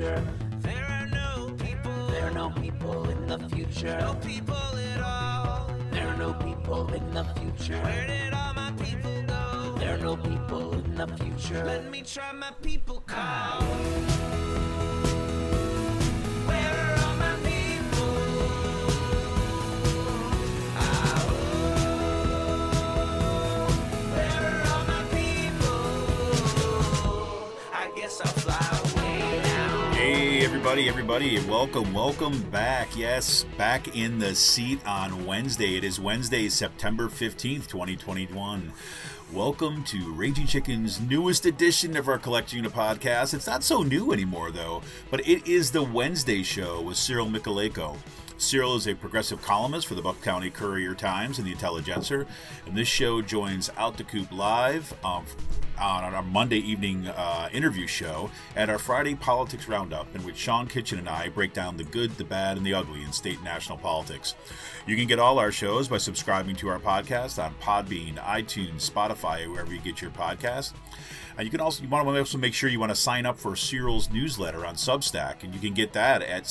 future. There are no people in the future. No people at all. There are no people in the future. Where did all my people go? There are no people in the future. Let me try my people call. Where are all my people? Where are all my people? I guess I'll fly away now. Hey, everybody, and welcome back. Yes, back in the seat on Wednesday. It is Wednesday, September 15th, 2021. Welcome to Raging Chicken's newest edition of our Collecting Unit podcast. It's not so new anymore, though, but it is the Wednesday show with Cyril Michalejko. Cyril is a progressive columnist for the Bucks County Courier-Times and the Intelligencer, and this show joins Out the Coop Live on our Monday evening interview show at our Friday Politics Roundup, in which Sean Kitchen and I break down the good, the bad, and the ugly in state and national politics. You can get all our shows by subscribing to our podcast on Podbean, iTunes, Spotify, wherever you get your podcasts. And you want to also make sure you want to sign up for Cyril's newsletter on Substack, and you can get that at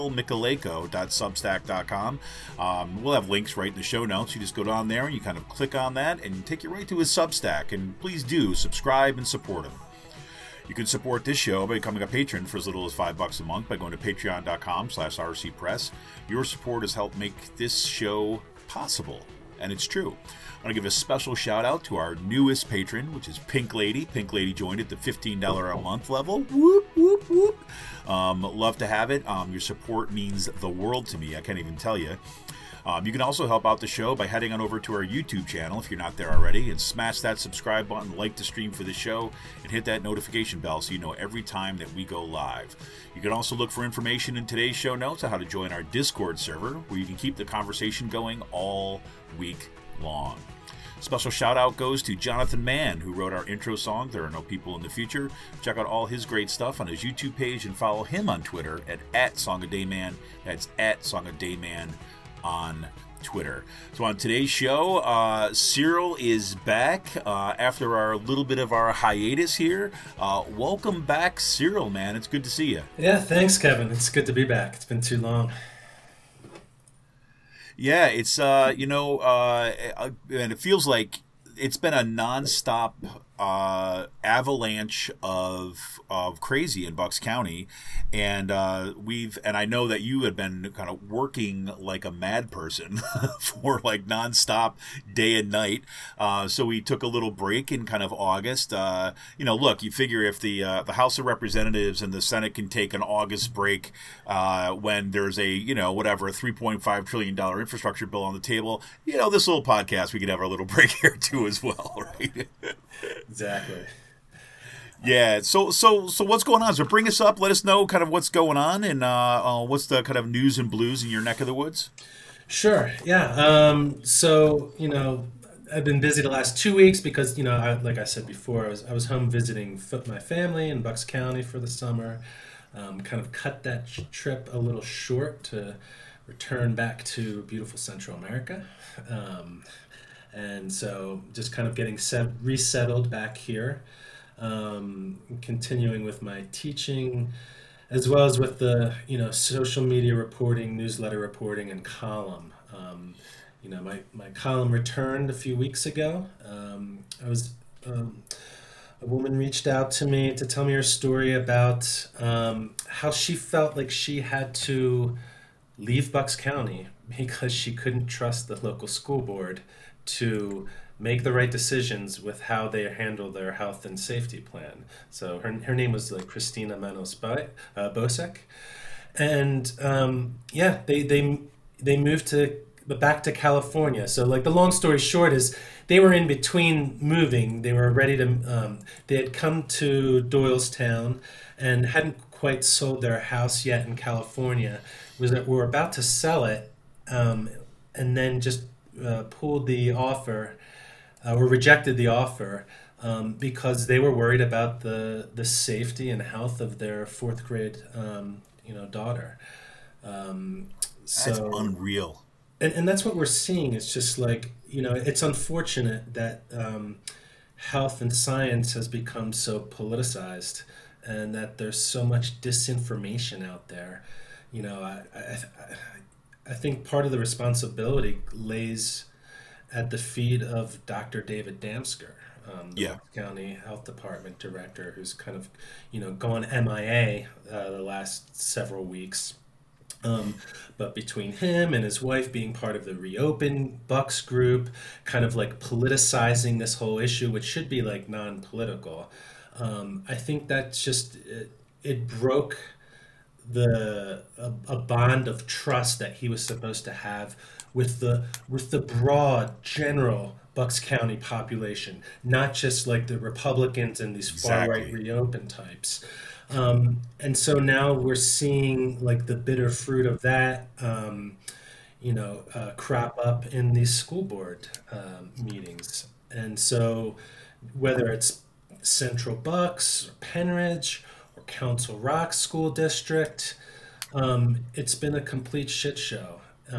cyrilmichalejko.substack.com. We'll have links right in the show notes. You just go down there and you kind of click on that and take you right to his Substack. And please do subscribe and support him. You can support this show by becoming a patron for as little as $5 a month by going to patreon.com/rcpress. Your support has helped make this show possible, and it's true. I want to give a special shout out to our newest patron, which is Pink Lady. Pink Lady joined at the $15 a month level. Whoop, whoop, whoop. Love to have it. Your support means the world to me. I can't even tell you. You can also help out the show by heading on over to our YouTube channel if you're not there already, and smash that subscribe button, like the stream for the show, and hit that notification bell so you know every time that we go live. You can also look for information in today's show notes on how to join our Discord server, where you can keep the conversation going all week long. Special shout out goes to Jonathan Mann, who wrote our intro song, There Are No People in the Future. Check out all his great stuff on his YouTube page and follow him on Twitter at @SongADayMan. That's @SongADayMan on Twitter. So on today's show, Cyril is back after our little bit of our hiatus here. Welcome back, Cyril, man. It's good to see you. Yeah, thanks, Kevin. It's good to be back. It's been too long. Yeah, it's and it feels like it's been a nonstop avalanche of crazy in Bucks County, and I know that you had been kind of working like a mad person for like nonstop day and night. So we took a little break in kind of August. Look, you figure if the House of Representatives and the Senate can take an August break when there's a $3.5 trillion infrastructure bill on the table, this little podcast, we could have our little break here too as well, right? Exactly. Yeah. So what's going on? So bring us up. Let us know kind of what's going on and what's the kind of news and blues in your neck of the woods. Sure. Yeah. I've been busy the last 2 weeks because like I said before, I was home visiting my family in Bucks County for the summer. Kind of cut that trip a little short to return back to beautiful Central America. And so just kind of getting resettled back here, continuing with my teaching, as well as with the, social media reporting, newsletter reporting, and column. My column returned a few weeks ago. A woman reached out to me to tell me her story about how she felt like she had to leave Bucks County because she couldn't trust the local school board to make the right decisions with how they handle their health and safety plan. So her name was Christina Manos Bosek, and they moved back to California. So the long story short is they were in between moving. They were ready to. They had come to Doylestown and hadn't quite sold their house yet in California. Were about to sell it, and then just pulled the offer or rejected the offer because they were worried about the safety and health of their fourth grade daughter. That's unreal. And that's what we're seeing. It's just it's unfortunate that health and science has become so politicized. and that there's so much disinformation out there. I think part of the responsibility lays at the feet of Dr. David Damsker, the Yeah. Bucks County Health Department director, who's kind of, gone MIA the last several weeks. But between him and his wife being part of the Reopen Bucks group, kind of like politicizing this whole issue, which should be like non-political, I think that's just it broke a bond of trust that he was supposed to have with the broad general Bucks County population, not just like the Republicans and these far right Exactly. reopen types. And so now we're seeing like the bitter fruit of that, crop up in these school board meetings. And so whether it's Central Bucks or Penridge or Council Rock School District, it's been a complete shit show.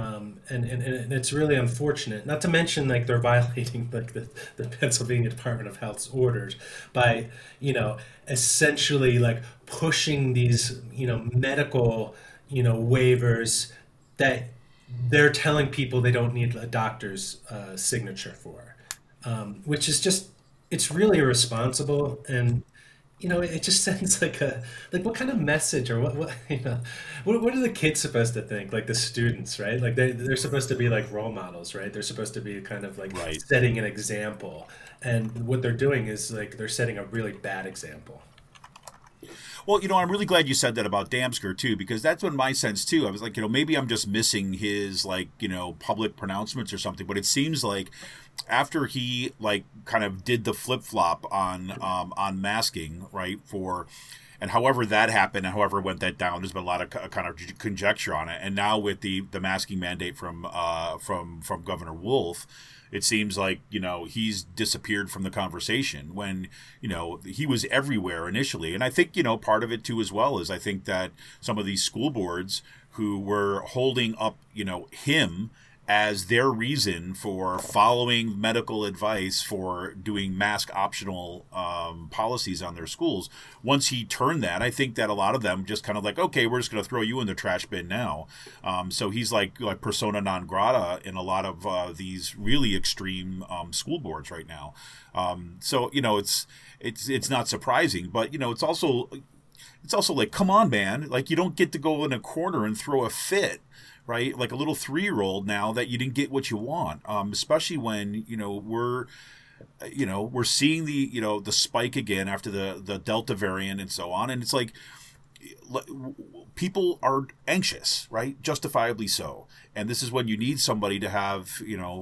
And it's really unfortunate. Not to mention, like they're violating like the Pennsylvania Department of Health's orders by, essentially like pushing these, medical, waivers that they're telling people they don't need a doctor's signature for, which is just it's really irresponsible. And it just sends like what kind of message or what what are the kids supposed to think, like the students, right? Like they're supposed to be like role models, right? They're supposed to be kind of like Right. setting an example, and what they're doing is like they're setting a really bad example. Well, I'm really glad you said that about Damsker too, because that's been my sense too. I was like, maybe I'm just missing his like, public pronouncements or something. But it seems like after he like kind of did the flip flop on masking, right? And however that happened and however went that down, there's been a lot of kind of conjecture on it. And now with the masking mandate from Governor Wolf, it seems like he's disappeared from the conversation when he was everywhere initially. And I think part of it too as well is I think that some of these school boards who were holding up him as their reason for following medical advice for doing mask optional policies on their schools. Once he turned that, I think that a lot of them just kind of like, okay, we're just going to throw you in the trash bin now. So he's like persona non grata in a lot of these really extreme school boards right now. So it's not surprising, but it's also like, come on, man, like you don't get to go in a corner and throw a fit, right? Like a little 3-year-old now that you didn't get what you want, especially when we're seeing the spike again after the Delta variant and so on, and it's like people are anxious, right? Justifiably so. And this is when you need somebody to have,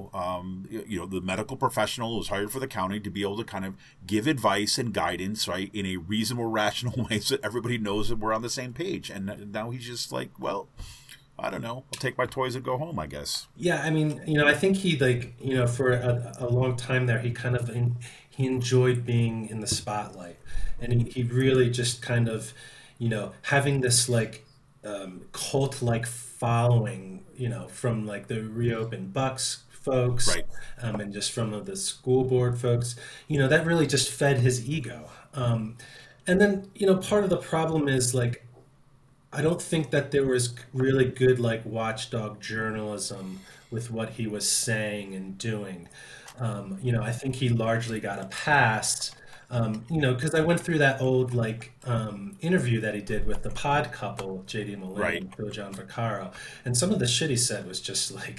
the medical professional who's hired for the county to be able to kind of give advice and guidance, right, in a reasonable, rational way so that everybody knows that we're on the same page. And now he's just like, well, I don't know. I'll take my toys and go home, I guess. Yeah, I mean, I think he like, for a long time there, he kind of he enjoyed being in the spotlight, and he really just kind of, having this like cult-like following, from like the Reopen Bucks folks, Right. and just from the school board folks, that really just fed his ego. And then, part of the problem is like I don't think that there was really good like watchdog journalism with what he was saying and doing. I think he largely got a pass. Because I went through that old like interview that he did with the pod couple, JD Malin Right. and Phil John Vaccaro, and some of the shit he said was just like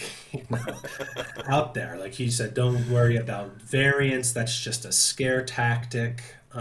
out there. Like he said, "Don't worry about variants. That's just a scare tactic."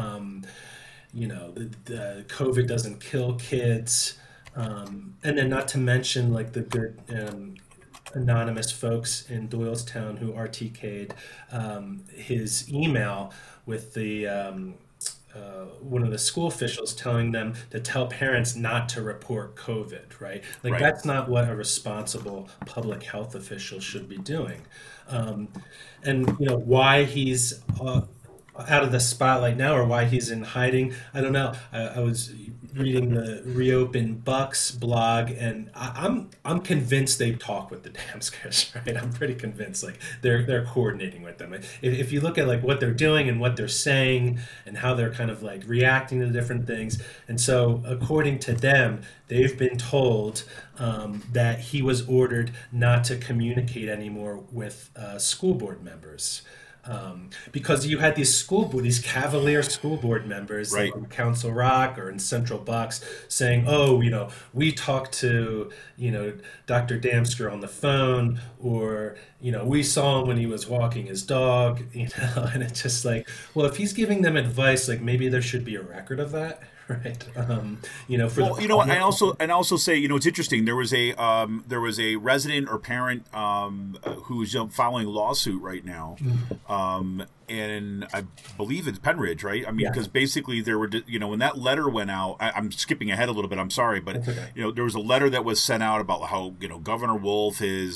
The COVID doesn't kill kids. And then not to mention like the good anonymous folks in Doylestown who RTK'd his email with the one of the school officials telling them to tell parents not to report COVID, right? Like Right. that's not what a responsible public health official should be doing. And why he's out of the spotlight now, or why he's in hiding. I don't know. I was reading the Reopen Bucks blog, and I'm convinced they talk with the Damskers, right? I'm pretty convinced like they're coordinating with them. If you look at like what they're doing and what they're saying and how they're kind of like reacting to different things, and so according to them, they've been told that he was ordered not to communicate anymore with school board members, because you had these cavalier school board members Right. in Council Rock or in Central Bucks saying, "Oh, we talked to, Dr. Damsker on the phone, or we saw him when he was walking his dog," and it's just like, well, if he's giving them advice, like maybe there should be a record of that, right? For the Well, what, public. and also say, it's interesting. There was a resident or parent who's following a lawsuit right now, and I believe it's Penridge, right? I mean, Yeah, because basically there were, when that letter went out, I'm skipping ahead a little bit. I'm sorry, but that's okay. there was a letter that was sent out about how Governor Wolf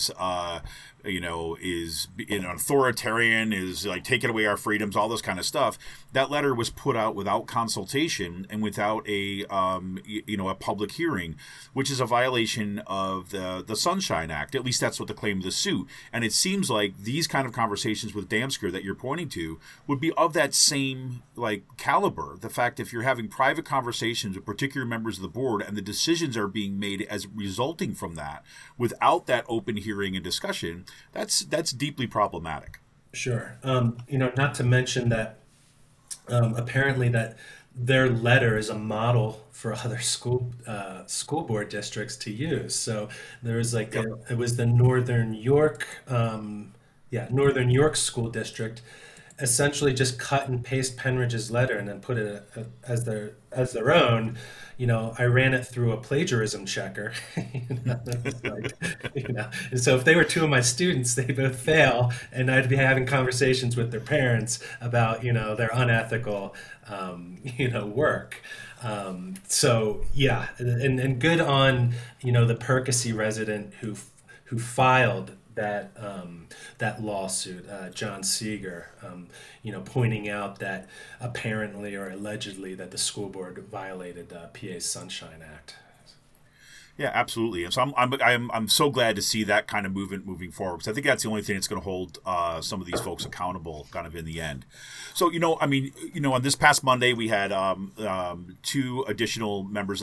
is an authoritarian, is like taking away our freedoms, all this kind of stuff. That letter was put out without consultation and without a public hearing, which is a violation of the Sunshine Act. At least that's what the claim of the suit. And it seems like these kind of conversations with Damsker that you're pointing to would be of that same like caliber. The fact if you're having private conversations with particular members of the board and the decisions are being made as resulting from that without that open hearing and discussion, that's deeply problematic. Sure. Not to mention that apparently that their letter is a model for other school board districts to use. So there was like Yep. it was the Northern York, Northern York School District, essentially just cut and paste Penridge's letter and then put it as their own. I ran it through a plagiarism checker. It's like, And so if they were two of my students, they both fail, and I'd be having conversations with their parents about their unethical work. So yeah, and good on the Percy resident who filed that lawsuit, John Seeger, pointing out that apparently or allegedly that the school board violated PA's Sunshine Act. Yeah, absolutely. And so I'm so glad to see that kind of movement moving forward, because I think that's the only thing that's going to hold some of these folks accountable, kind of in the end. So on this past Monday we had two additional members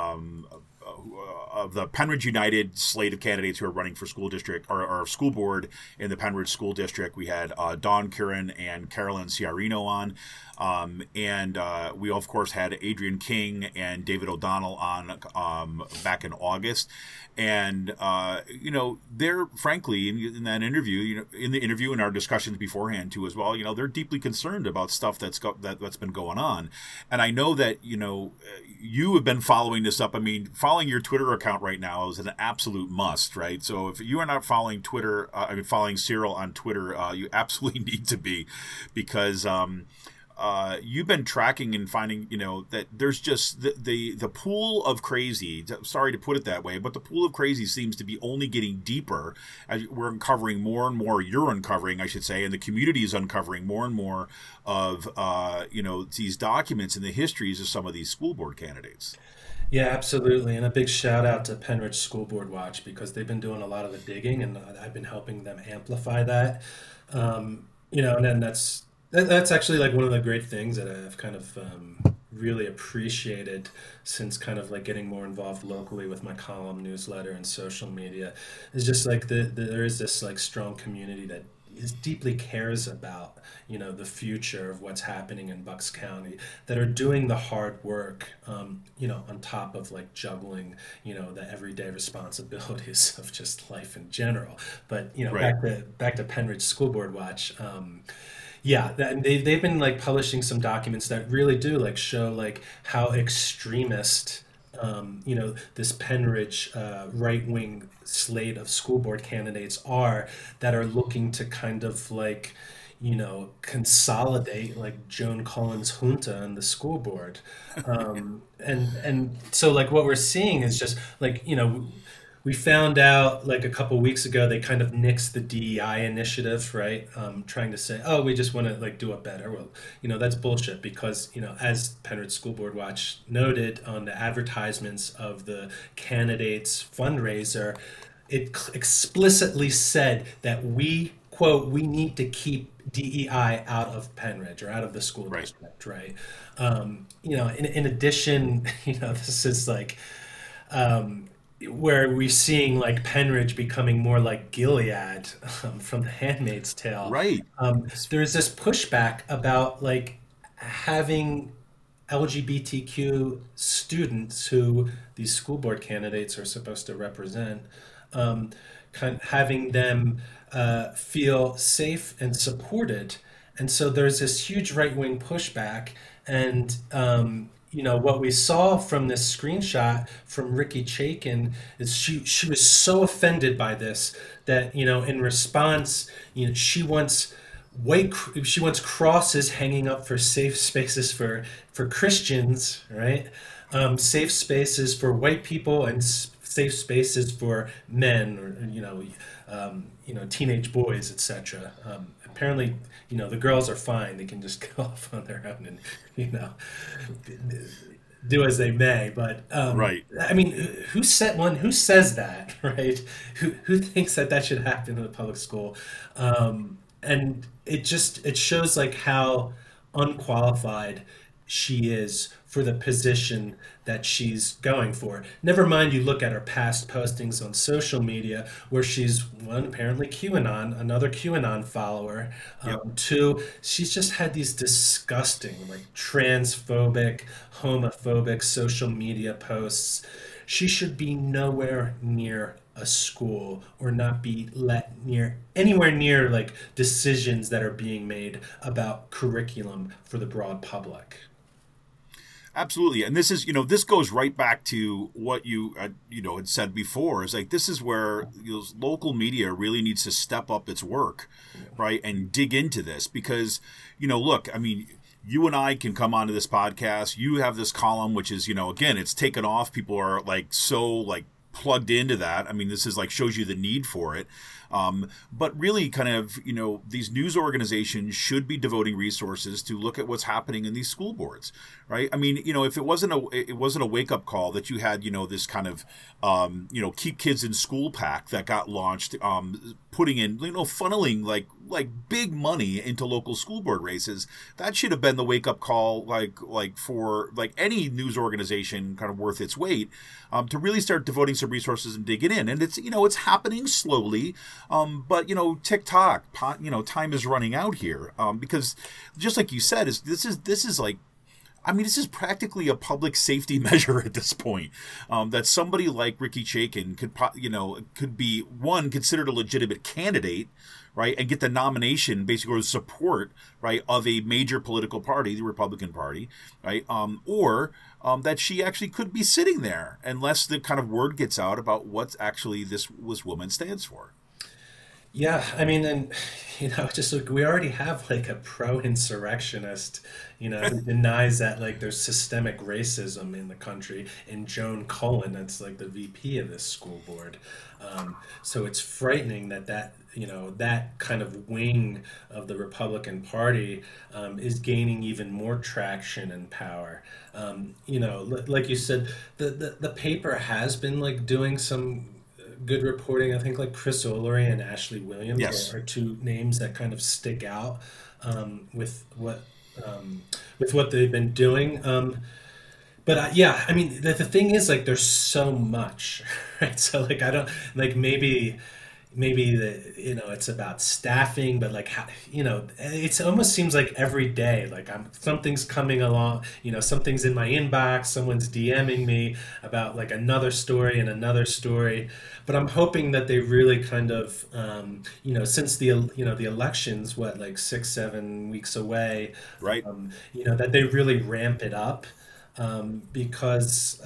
of the Penridge United slate of candidates who are running for school district or school board in the Penridge School District. We had Dawn Curran and Carolyn Ciarino on. And we, of course, had Adrian King and David O'Donnell on back in August. And, they're frankly, in that interview, in the interview and our discussions beforehand, too, as well, they're deeply concerned about stuff that's been going on. And I know that, you have been following this up. I mean, following your Twitter account right now is an absolute must, right? So if you are not following following Cyril on Twitter, you absolutely need to be, because you've been tracking and finding, that there's just the pool of crazy. Sorry to put it that way, but the pool of crazy seems to be only getting deeper as we're uncovering more and more. You're uncovering, I should say, and the community is uncovering more and more of these documents and the histories of some of these school board candidates. Yeah, absolutely. And a big shout out to Penridge School Board Watch, because they've been doing a lot of the digging, and I've been helping them amplify that. And then that's actually like one of the great things that I've kind of really appreciated since kind of like getting more involved locally with my column, newsletter, and social media, is just like there is this like strong community that is deeply cares about the future of what's happening in Bucks County, that are doing the hard work, on top of like juggling the everyday responsibilities of just life in general. But Right. back to Penridge School Board Watch. Yeah, and they've been like publishing some documents that really do like show like how extremist, this Penridge right wing slate of school board candidates are, that are looking to kind of like consolidate like Joan Collins' junta on the school board. And so like what we're seeing is just like we found out like a couple weeks ago they kind of nixed the DEI initiative, right? Trying to say, oh, we just want to like do it better. Well, that's bullshit because as Penrith School Board Watch noted on the advertisements of the candidates fundraiser, it explicitly said that we quote we need to keep DEI out of Penridge or out of the school Right. district, right? In addition, this is like where we're seeing like Penridge becoming more like Gilead from The Handmaid's Tale. Right. There's this pushback about like having LGBTQ students who these school board candidates are supposed to represent, having them feel safe and supported. And so there's this huge right wing pushback. And, what we saw from this screenshot from Ricky Chaikin is she was so offended by this that, in response, she wants crosses hanging up for safe spaces for Christians, right? Safe spaces for white people and safe spaces for men or teenage boys, etc. Apparently, the girls are fine; they can just go off on their own and do as they may. But Right. I mean, who says that, right? Who thinks that should happen in a public school? And it shows like how unqualified she is for the position that she's going for. Never mind, you look at her past postings on social media where she's one, apparently QAnon, another QAnon follower. Yep. Two, she's just had these disgusting, like transphobic, homophobic social media posts. She should be nowhere near a school or not be let anywhere near like decisions that are being made about curriculum for the broad public. Absolutely, and this is this goes right back to what you had said before. Is like this is where local media really needs to step up its work, right, and dig into this because look, I mean, you and I can come onto this podcast. You have this column, which is again, it's taken off. People are like so like plugged into that. I mean, this is like shows you the need for it. But really kind of, these news organizations should be devoting resources to look at what's happening in these school boards, right? I mean, if it wasn't a wake up call that you had, this kind of, keep kids in school pack that got launched, putting in, funneling like big money into local school board races, that should have been the wake up call, like for like any news organization kind of worth its weight, to really start devoting some resources and digging in. And it's, it's happening slowly. But TikTok, time is running out here, because just like you said, this is like, I mean, this is practically a public safety measure at this point, that somebody like Ricky Chaikin could be one considered a legitimate candidate, right, and get the nomination basically or support, right, of a major political party, the Republican Party, right, or that she actually could be sitting there unless the kind of word gets out about what actually this woman stands for. Yeah, I mean, and just like we already have like a pro-insurrectionist, who denies that like there's systemic racism in the country, in Joan Cullen, that's like the VP of this school board. So it's frightening that kind of wing of the Republican Party is gaining even more traction and power. Like you said, the paper has been like doing some good reporting. I think like Chris O'Leary and Ashley Williams Yes. are two names that kind of stick out with what they've been doing. But yeah, I mean, the thing is like there's so much, right? So like I don't like maybe it's about staffing, but like how it almost seems like every day like something's coming along, something's in my inbox, someone's DMing me about like another story and another story. But I'm hoping that they really kind of since the election's like 6-7 weeks away, Right. That they really ramp it up, because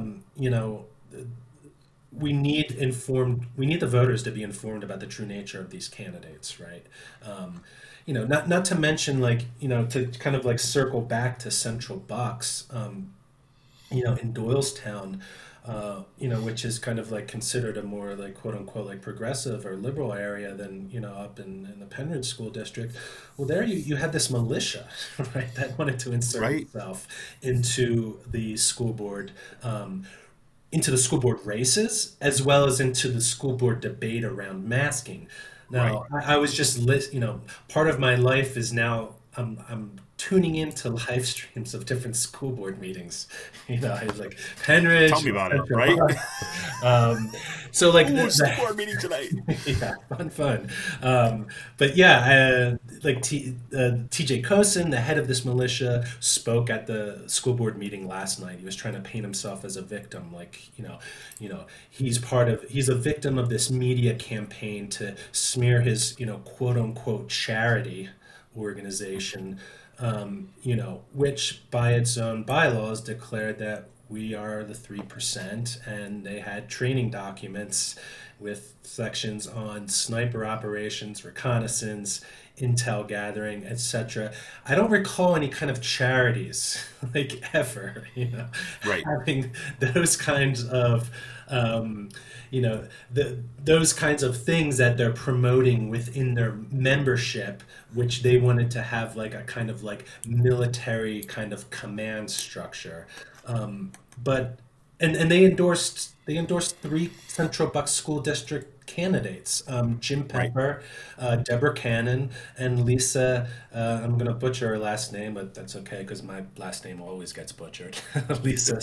we need the voters to be informed about the true nature of these candidates, right? Not to mention like, to kind of like circle back to Central Bucks, in Doylestown, which is kind of like considered a more like quote unquote like progressive or liberal area than, up in the Penrith School District. Well, there you had this militia, right, that wanted to insert Right. itself into the school board. Into the school board races as well as into the school board debate around masking. Right. Now, I was just part of my life is now I'm tuning into live streams of different school board meetings. I was like Penridge. Tell me about it, right? So like Ooh, school board meeting tonight. yeah, fun. But yeah, like TJ Kosin, the head of this militia, spoke at the school board meeting last night. He was trying to paint himself as a victim, like he's a victim of this media campaign to smear his quote unquote charity organization, which by its own bylaws declared that we are the 3%, and they had training documents with sections on sniper operations, reconnaissance, intel gathering, etc. I don't recall any kind of charities like ever, Right. having those kinds of those kinds of things that they're promoting within their membership, which they wanted to have like a kind of like military kind of command structure. But and they endorsed three Central Bucks School District candidates, Jim Right. Pepper, Deborah Cannon, and Lisa. I'm going to butcher her last name, but that's okay because my last name always gets butchered. Lisa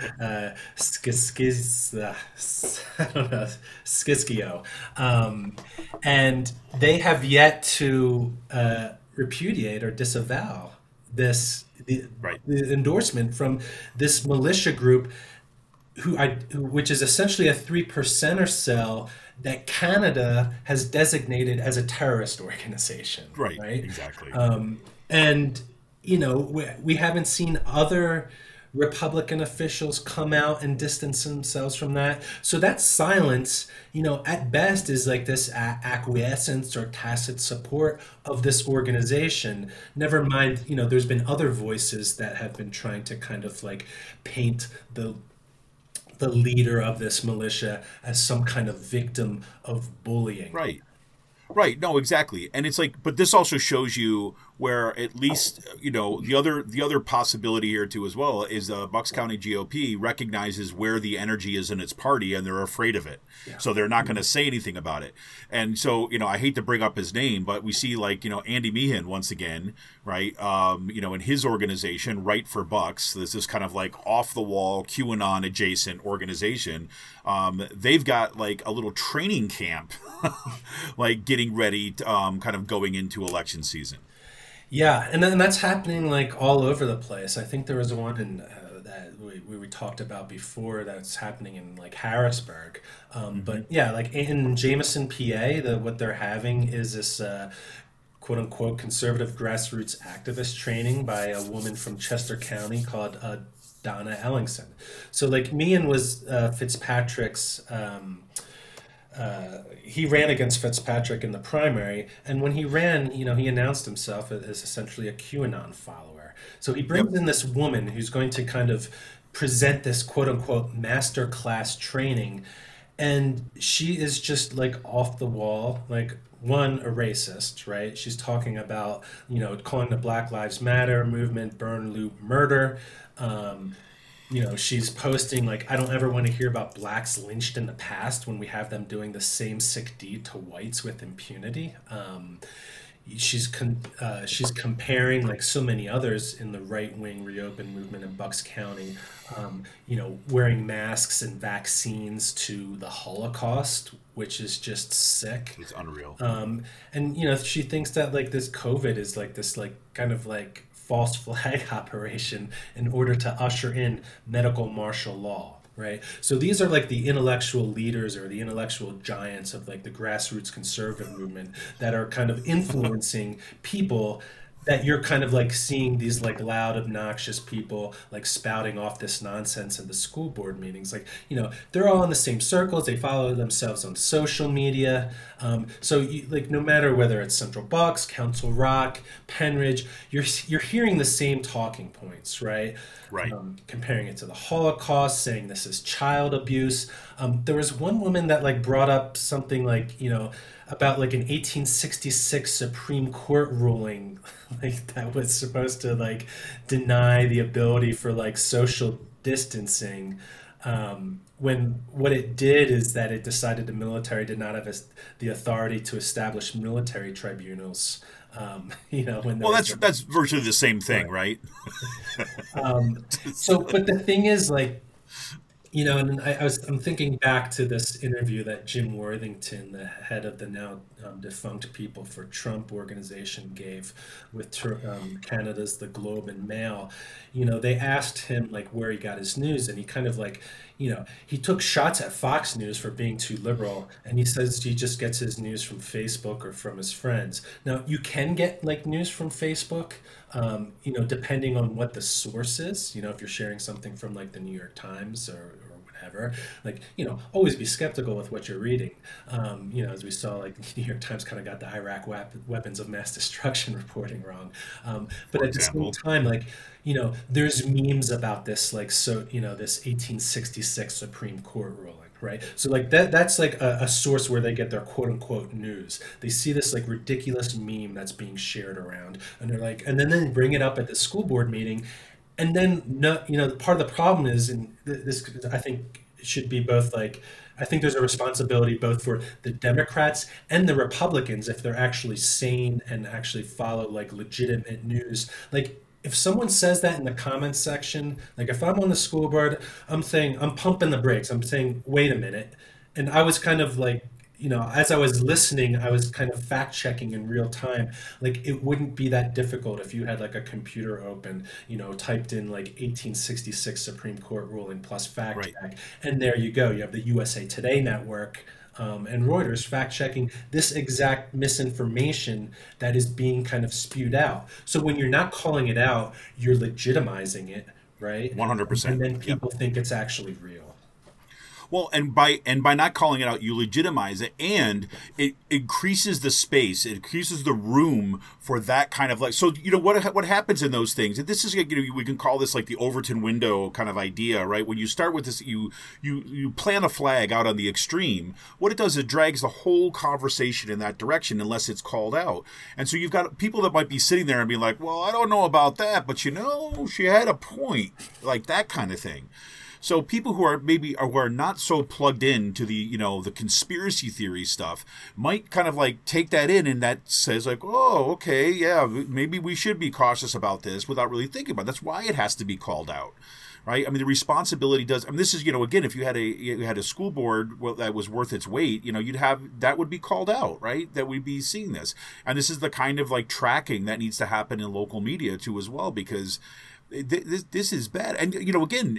I don't know, Skiskio. And they have yet to repudiate or disavow Right. the endorsement from this militia group which is essentially a 3%er cell that Canada has designated as a terrorist organization, Right. right? Exactly. And we haven't seen other Republican officials come out and distance themselves from that. So that silence, at best is like this acquiescence or tacit support of this organization. Never mind, there's been other voices that have been trying to kind of like paint the leader of this militia as some kind of victim of bullying. Right. Right. No, exactly. And it's like, but this also shows you where at least, the other possibility here too as well is the Bucks County GOP recognizes where the energy is in its party and they're afraid of it. Yeah. So they're not going to say anything about it. And so, I hate to bring up his name, but we see like, Andy Meehan once again, right? In his organization, Right for Bucks, this is kind of like off the wall QAnon adjacent organization. They've got like a little training camp, like getting ready to, kind of going into election season. Yeah, and that's happening like all over the place. I think there was one that we talked about before that's happening in like Harrisburg. But yeah, like in Jameson, PA, what they're having is this quote unquote conservative grassroots activist training by a woman from Chester County called Donna Ellingson. So like Meehan was Fitzpatrick's. He ran against Fitzpatrick in the primary, and when he ran, he announced himself as essentially a QAnon follower. So he brings in this woman who's going to kind of present this quote-unquote master class training, and she is just like off the wall, like one, a racist, right? She's talking about, calling the Black Lives Matter movement burn, loot, murder. She's posting like, I don't ever want to hear about blacks lynched in the past when we have them doing the same sick deed to whites with impunity. She's comparing like so many others in the right-wing reopen movement in Bucks County, wearing masks and vaccines to the Holocaust, which is just sick. It's unreal. And she thinks that like this COVID is like this like kind of like false flag operation in order to usher in medical martial law, right? So these are like the intellectual leaders or the intellectual giants of like the grassroots conservative movement that are kind of influencing people that you're kind of like seeing these like loud, obnoxious people like spouting off this nonsense in the school board meetings. Like, they're all in the same circles. They follow themselves on social media. So like no matter whether it's Central Bucks, Council Rock, Penridge, you're hearing the same talking points, right? Right. Comparing it to the Holocaust, saying this is child abuse. There was one woman that like brought up something like, about like an 1866 Supreme Court ruling, like that was supposed to like deny the ability for like social distancing. When what it did is that it decided the military did not have the authority to establish military tribunals. When there Well, was that's virtually the same thing, right? so, but the thing is, like, and I'm thinking back to this interview that Jim Worthington, the head of the now defunct People for Trump organization, gave with Canada's The Globe and Mail. They asked him like where he got his news, and he kind of like, he took shots at Fox News for being too liberal, and he says he just gets his news from Facebook or from his friends. Now, you can get like news from Facebook, depending on what the source is. If you're sharing something from like the New York Times or whatever, like, always be skeptical with what you're reading. As we saw, like the New York Times kind of got the Iraq weapons of mass destruction reporting wrong. But For at the same example. time, like, there's memes about this, like, so, this 1866 Supreme Court ruling. Right. So like that's like a source where they get their quote unquote news. They see this like ridiculous meme that's being shared around, and they're like, and then they bring it up at the school board meeting. And then, no, part of the problem is, and this I think should be both like, I think there's a responsibility both for the Democrats and the Republicans if they're actually sane and actually follow like legitimate news. Like, if someone says that in the comments section, like if I'm on the school board, I'm saying, I'm pumping the brakes. I'm saying, wait a minute. And I was kind of like, as I was listening, I was kind of fact checking in real time. Like, it wouldn't be that difficult if you had like a computer open, typed in like 1866 Supreme Court ruling plus fact Right. check. And there you go. You have the USA Today network. And Reuters fact checking this exact misinformation that is being kind of spewed out. So when you're not calling it out, you're legitimizing it, right? 100%. And then Yep. people think it's actually real. Well, and by not calling it out, you legitimize it, and it increases the space, it increases the room for that kind of like. So what happens in those things, and this is we can call this like the Overton window kind of idea, right? When you start with this, you plant a flag out on the extreme. What it does is it drags the whole conversation in that direction unless it's called out, and so you've got people that might be sitting there and be like, well, I don't know about that, but she had a point, like that kind of thing. So people who are not so plugged in to the conspiracy theory stuff might kind of like take that in, and that says like, oh, okay, yeah, maybe we should be cautious about this without really thinking about it. That's why it has to be called out, right? I mean, the responsibility does. I mean, this is again, if you had a school board that was worth its weight, you'd have that would be called out, right? That we'd be seeing this, and this is the kind of like tracking that needs to happen in local media too as well, because this is bad, and again.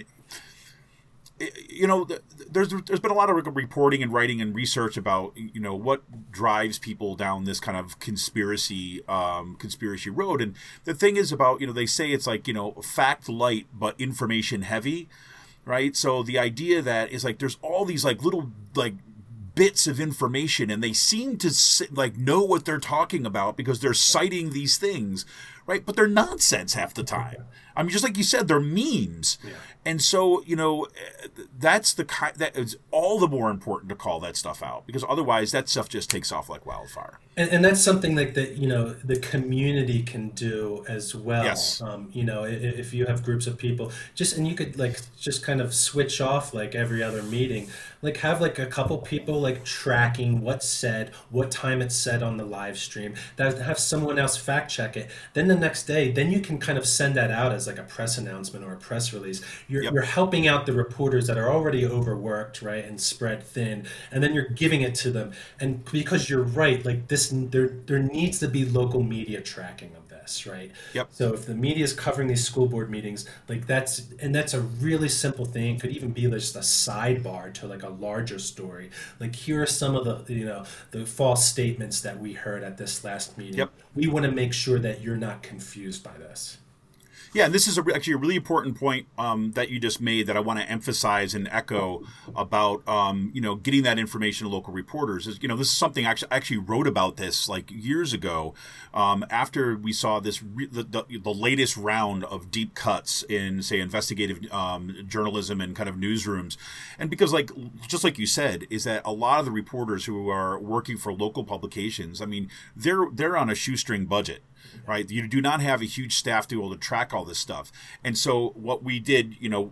There's been a lot of reporting and writing and research about what drives people down this kind of conspiracy road, and the thing is about they say it's like fact light but information heavy, right? So the idea that is like there's all these like little like bits of information, and they seem to like know what they're talking about because they're citing these things, right? But they're nonsense half the time. I mean, just like you said, they're memes. Yeah. And so, that's that is all the more important to call that stuff out, because otherwise that stuff just takes off like wildfire. And that's something like that, the community can do as well. Yes. If you have groups of people, and you could like just kind of switch off like every other meeting, like have like a couple people like tracking what's said, what time it's said on the live stream, that have someone else fact check it. Then the next day, then you can kind of send that out as like a press announcement or a press release. You're helping out the reporters that are already overworked, right, and spread thin, and then you're giving it to them. And because you're right, like this, there needs to be local media tracking of this, right? Yep. So if the media is covering these school board meetings, like that's a really simple thing. It could even be just a sidebar to like a larger story. Like, here are some of the the false statements that we heard at this last meeting. Yep. We want to make sure that you're not confused by this. Yeah, and this is actually a really important point that you just made that I want to emphasize and echo about getting that information to local reporters. Is this is something I actually wrote about this like years ago after we saw this the latest round of deep cuts in, say, investigative journalism and kind of newsrooms, and because just like you said, is that a lot of the reporters who are working for local publications, I mean, they're on a shoestring budget. Right, you do not have a huge staff to be able to track all this stuff, and so what we did,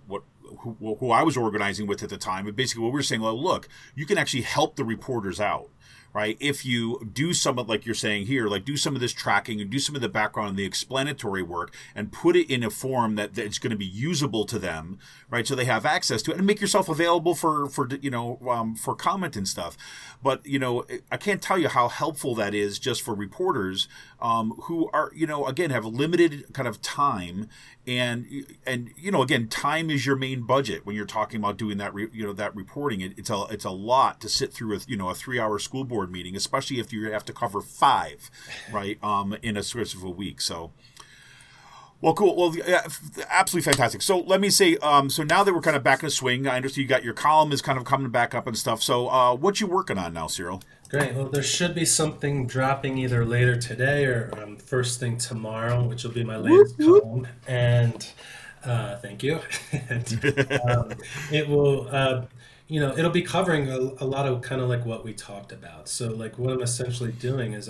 who I was organizing with at the time, but basically what we were saying, well, look, you can actually help the reporters out. Right, if you do some of, like you're saying here, like do some of this tracking and do some of the background and the explanatory work and put it in a form that it's going to be usable to them, right? So they have access to it, and make yourself available for comment and stuff. But I can't tell you how helpful that is just for reporters who are again have limited kind of time, and again, time is your main budget when you're talking about doing that that reporting. It's a lot to sit through a 3-hour school board meeting, especially if you have to cover 5, right, in a sort of a week. So, well, cool. Well, yeah, absolutely fantastic. So let me say, so now that we're kind of back in the swing, I understand you got your column is kind of coming back up and stuff. So what you working on now, Cyril? Great. Well, there should be something dropping either later today or first thing tomorrow, which will be my latest column. And thank you. And it will... it'll be covering a lot of kind of like what we talked about. So like what I'm essentially doing is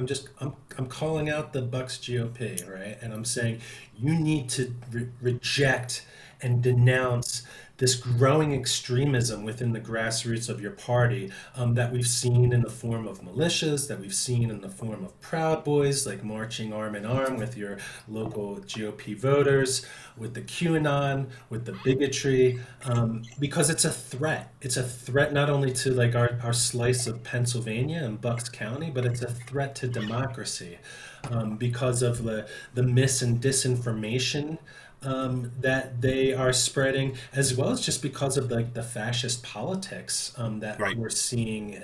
I'm calling out the Bucks GOP, right? And I'm saying you need to reject and denounce this growing extremism within the grassroots of your party that we've seen in the form of militias, that we've seen in the form of Proud Boys, like marching arm in arm with your local GOP voters, with the QAnon, with the bigotry, because it's a threat. It's a threat not only to like our slice of Pennsylvania and Bucks County, but it's a threat to democracy because of the mis and disinformation that they are spreading, as well as just because of like the fascist politics that Right. we're seeing,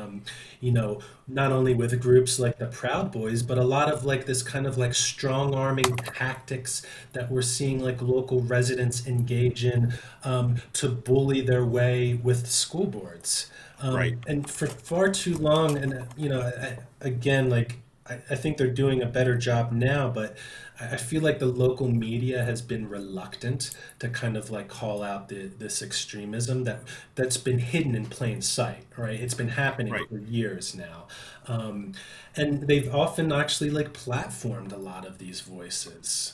not only with groups like the Proud Boys, but a lot of like this kind of like strong arming tactics that we're seeing like local residents engage in to bully their way with school boards. Right. And for far too long, and again, like I think they're doing a better job now, but I feel like the local media has been reluctant to kind of like call out this extremism that's been hidden in plain sight, right? It's been happening Right. for years now. And they've often actually like platformed a lot of these voices.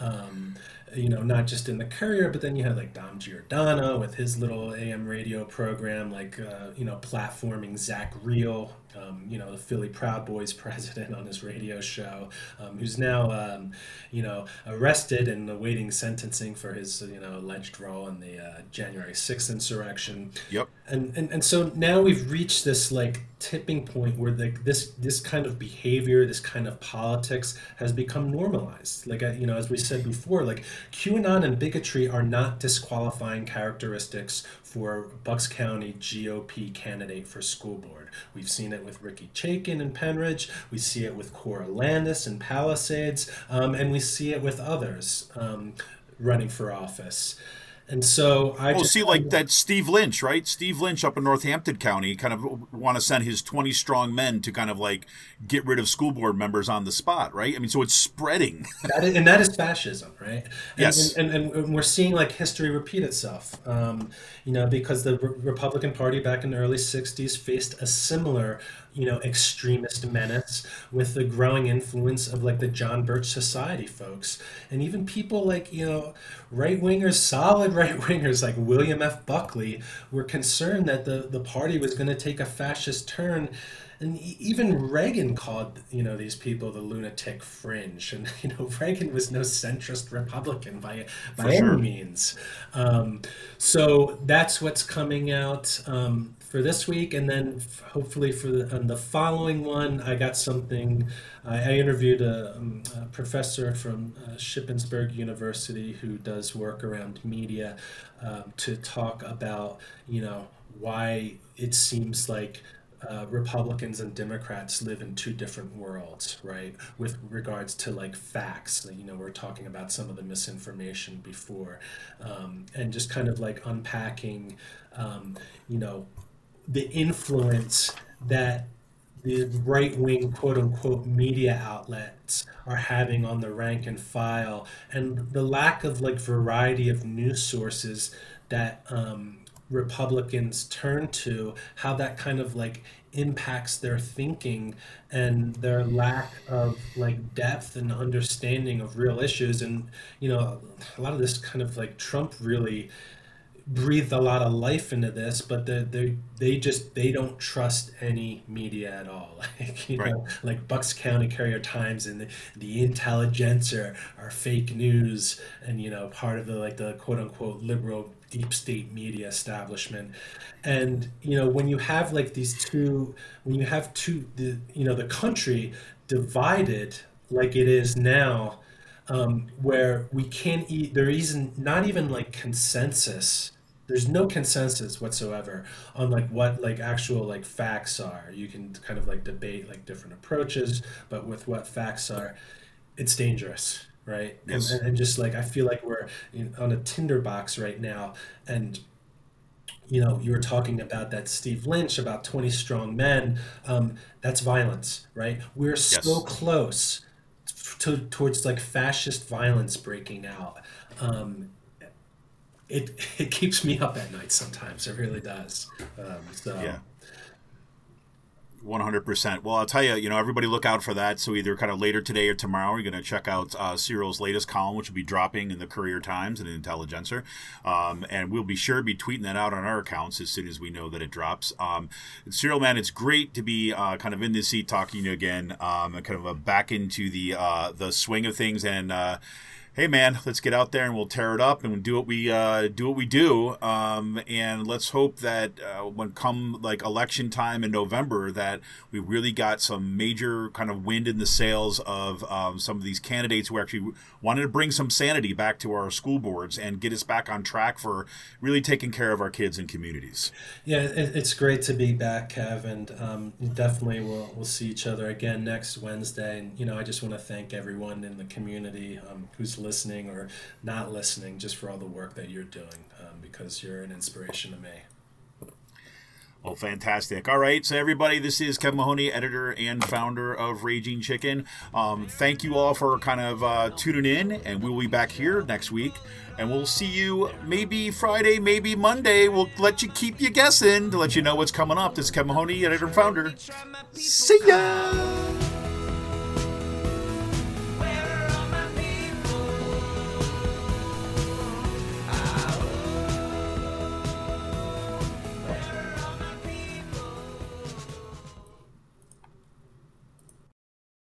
Not just in the Courier, but then you had like Dom Giordano with his little AM radio program, like, platforming Zach Reel, the Philly Proud Boys president on his radio show, who's now, arrested and awaiting sentencing for his, alleged role in the January 6th insurrection. Yep. And so now we've reached this like tipping point where this kind of behavior, this kind of politics has become normalized. Like, as we said before, like QAnon and bigotry are not disqualifying characteristics for Bucks County GOP candidate for school board. We've seen it with Ricky Chaikin in Penridge. We see it with Cora Landis in Palisades, and we see it with others running for office. And so like that Steve Lynch, right? Steve Lynch up in Northampton County kind of want to send his 20 strong men to kind of like get rid of school board members on the spot, right? I mean, so it's spreading. That is fascism, right? Yes. And we're seeing like history repeat itself, because the Republican Party back in the early 60s faced a similar extremist menace with the growing influence of like the John Birch Society folks, and even people like right-wingers, solid right-wingers like William F. Buckley were concerned that the party was going to take a fascist turn. And even Reagan called, these people the lunatic fringe. And, Reagan was no centrist Republican by any means. So that's what's coming out for this week. And then hopefully for the following one, I got something. I interviewed a professor from Shippensburg University who does work around media to talk about, why it seems like Republicans and Democrats live in two different worlds, right? With regards to like facts, we're talking about some of the misinformation before, and just kind of like unpacking, you know, the influence that the right wing, quote unquote, media outlets are having on the rank and file, and the lack of like variety of news sources that Republicans turn to, how that kind of like impacts their thinking and their lack of like depth and understanding of real issues. And, a lot of this kind of like Trump really breathed a lot of life into this, but they don't trust any media at all. Like Right. like Bucks County Courier Times and the Intelligencer are fake news, and part of the like the quote unquote liberal deep state media establishment. And when you have like when you have the country divided like it is now, where we can't eat, there isn't not even like consensus. There's no consensus whatsoever on like what like actual like facts are. You can kind of like debate like different approaches, but with what facts are, it's dangerous, right? And, Yes. and, and just like I feel like we're on a tinderbox right now. And you were talking about that Steve Lynch, about 20 strong men. That's violence, right? We're so Yes. close towards like fascist violence breaking out. Um, it keeps me up at night sometimes. It really does. So Yeah. 100%. Well, I'll tell you, everybody look out for that. So either kind of later today or tomorrow, you're going to check out Cyril's latest column, which will be dropping in the Courier Times and Intelligencer. And we'll be sure to be tweeting that out on our accounts as soon as we know that it drops. Cyril, man, it's great to be kind of in this seat talking to you again, and kind of back into the swing of things. And hey, man, let's get out there and we'll tear it up and do what we do. And let's hope that when come like election time in November, that we really got some major kind of wind in the sails of some of these candidates who actually wanted to bring some sanity back to our school boards and get us back on track for really taking care of our kids and communities. yeah, it's great to be back, Kev, and definitely we'll see each other again next Wednesday. And I just want to thank everyone in the community who's listening or not listening, just for all the work that you're doing, because you're an inspiration to me. Well, fantastic. All right, so everybody, this is Kevin Mahoney, editor and founder of Raging Chicken. Thank you all for kind of tuning in, and we'll be back here next week. And we'll see you maybe Friday, maybe Monday. We'll let you keep you guessing to let you know what's coming up. This is Kevin Mahoney, editor and founder. See ya!